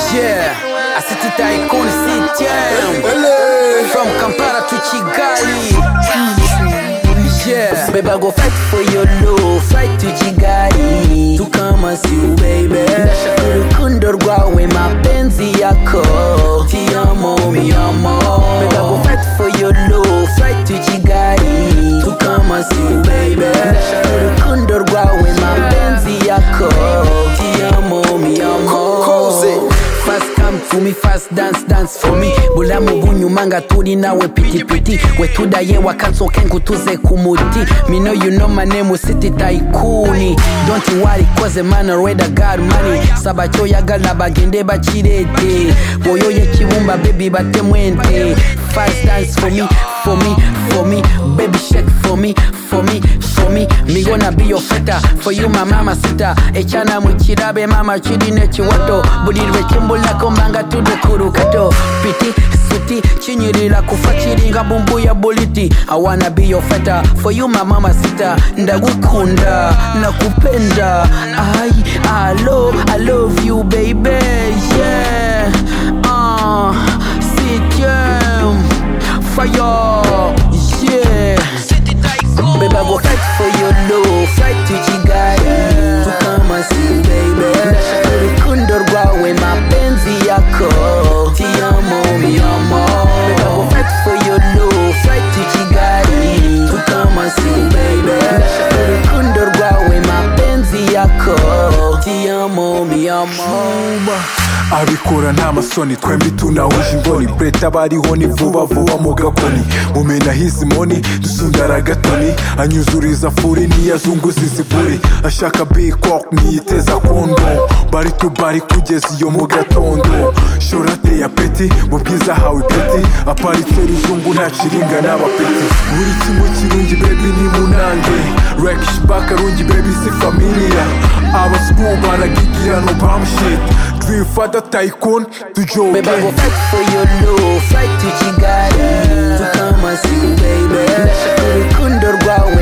Yeah, a city tycoon CTM. From Kampala to Kigali. Yeah, baby, I go fight for your love, fight to Kigali to come and see you, baby. Ndashaka urukundo rwawe mapenzi yako, ti amo mi amo. Baby, I go fight for your love, fight to Kigali to come and see you, baby. Ndashaka urukundo rwawe mapenzi yako, ti amo mi amo. Fast come to me, fast dance for me. Bulamu bunyumanga turi nawe piti piti. We tudaye wakansoke nkutuze kumuti. Me know you know my name was City Tycoon. Don't you worry cause a man already got money. Sabacho yagala bagende bachirete. Boyo ye kibumba baby batemwente. Fast dance for me, for me, for me. Baby shake for me, for me, for me. Me gonna be your feta, for you my mama sita. Echana muchirabe mama chidine chiwato. Budirwe chimbula kombanga tude kurukato. Piti, suti, chinyirila kufachiringa bumbu ya boliti. I wanna be your feta, for you my mama sita. Ndagukunda, nakupenda. I love you baby, yeah. CTM, fire, yeah. Baby, I go fight for your love, fight to Kigali to come and see you, baby. Ndashaka urukundo rwawe mapenzi yako, ti amo mi amo. Baby, I go fight for your love, fight to Kigali to come and see you, baby. Ndashaka urukundo rwawe mapenzi yako, ti amo mi amo. abikora nta masoni twembi tunahuje imboni breta bariho ni vuba vuba mu gakoni mumena hizi moni dusundara gatoni anyuzuriza furi niyazunguza iziburi ashaka bikok niyiteza kondo bari to bari kugeza iyo mu gatondo shorate ya peti mu bwiza hawe peti aparitse ruzungu nta kiringa n'abapeti buri kimwe kirungi baby ni munange rekish bakarungi baby si familia abasku baragigira no bam shit dream father tycoon to Joe. Baby, I go fight for your love, fight to Kigali to come and see you, baby. Ndashaka urukundo rwawe